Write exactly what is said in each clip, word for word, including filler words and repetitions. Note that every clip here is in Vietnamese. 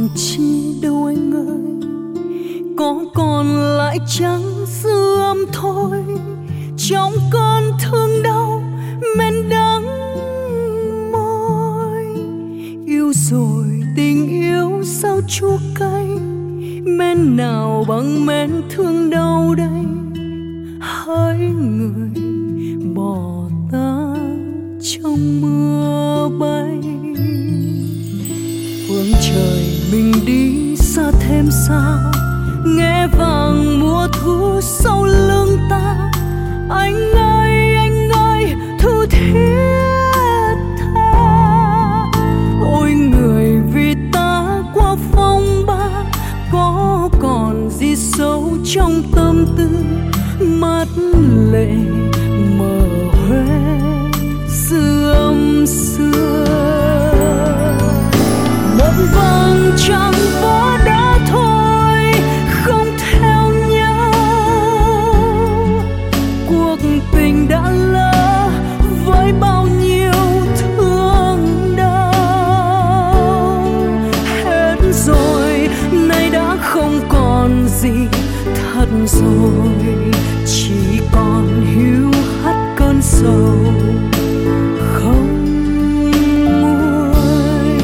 chi đâu anh ơi, có còn lại chẳng dư âm thôi. Trong cơn thương đau men đắng môi, yêu rồi tình yêu sao chua cay, men nào bằng men thương đau đây. Hỡi người bỏ ta trong mưa bay, phương trời mình đi xa thêm sao, nghe vàng mùa thu sau lưng ta. Anh ơi anh ơi thu thiết tha, ôi người vì ta qua phong ba, có còn gì sâu trong tâm tư. Mắt lệ mờ hoe dư âm xưa, một vầng trăng vỡ đã thôi không theo nhau. Cuộc tình đã lỡ với bao nhiêu thương đau, hết rồi nay đã không còn gì thật rồi, chỉ còn hiu hắt cơn sầu không nguôi.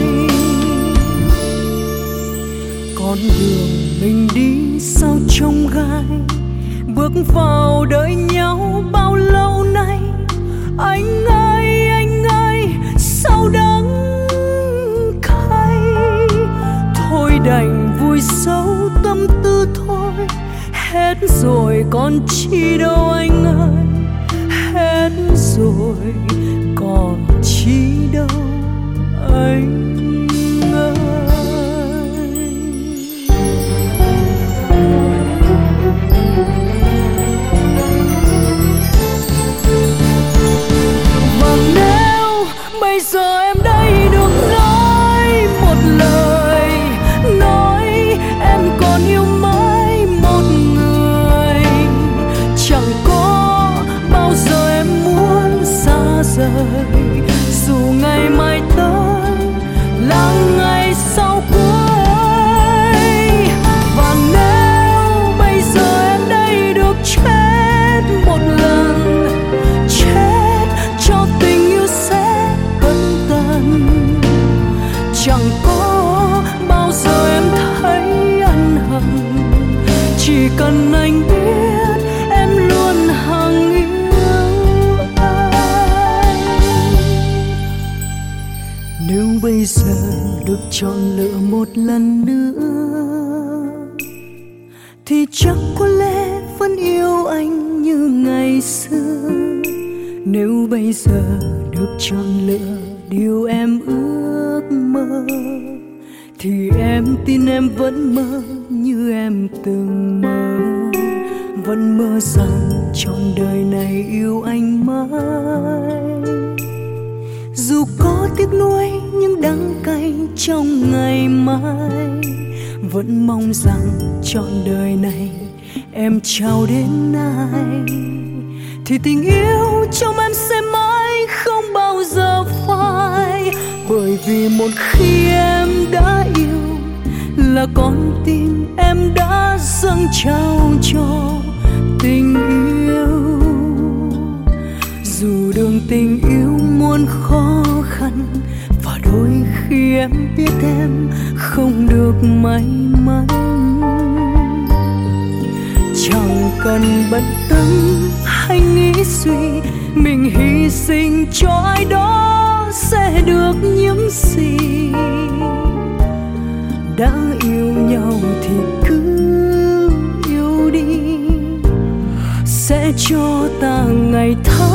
Con đường mình đi sao trông gai, bước vào đời nhau bao lâu nay. Anh ơi anh ơi sao đắng cay, thôi đành vùi sâu tâm tư thôi. Hết rồi còn chi đâu anh ơi, hết rồi còn chi đâu anh ơi. Và nếu bây giờ em đây được nói một lời, nói em còn yêu mãi một người, chẳng có bao giờ em muốn xa rời, dù ngày mai tới là ngày sau cuối. Và nếu bây giờ em đây được chết một lần, chết cho tình yêu sẽ cẩn tần, chẳng có bao giờ em thấy ân hận, chỉ cần anh biết em luôn hằng yêu anh. Nếu bây giờ được chọn lựa một lần nữa, thì chắc có lẽ vẫn yêu anh như ngày xưa. Nếu bây giờ được chọn lựa điều em ước mơ, thì em tin em vẫn mơ như em từng mơ, vẫn mơ rằng trọn đời này yêu anh mãi. Dù có tiếc nuối nhưng đắng cay trong ngày mai, vẫn mong rằng trọn đời này em trao đến ai, thì tình yêu trong em sẽ mãi không bao giờ phai. Bởi vì một khi em đã yêu là con tim em đã dâng trao cho tình yêu. Dù đường tình yêu muôn khó khăn, và đôi khi em biết em không được may mắn, chẳng cần bận tâm hay nghĩ suy, mình hy sinh cho ai đó sẽ được những gì. Đã yêu nhau thì cứ yêu đi, sẽ cho ta ngày tháng